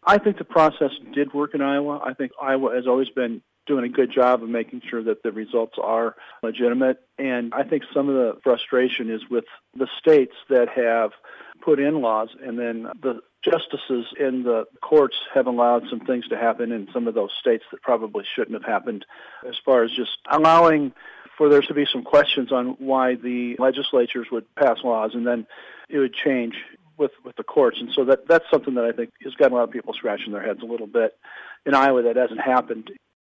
I think the process did work in Iowa. I think Iowa has always been doing a good job of making sure that the results are legitimate. And I think some of the frustration is with the states that have put in laws, and then the justices in the courts have allowed some things to happen in some of those states that probably shouldn't have happened, as far as just allowing for there to be some questions on why the legislatures would pass laws and then it would change with the courts. And so that's something that I think has got a lot of people scratching their heads a little bit in Iowa that hasn't happened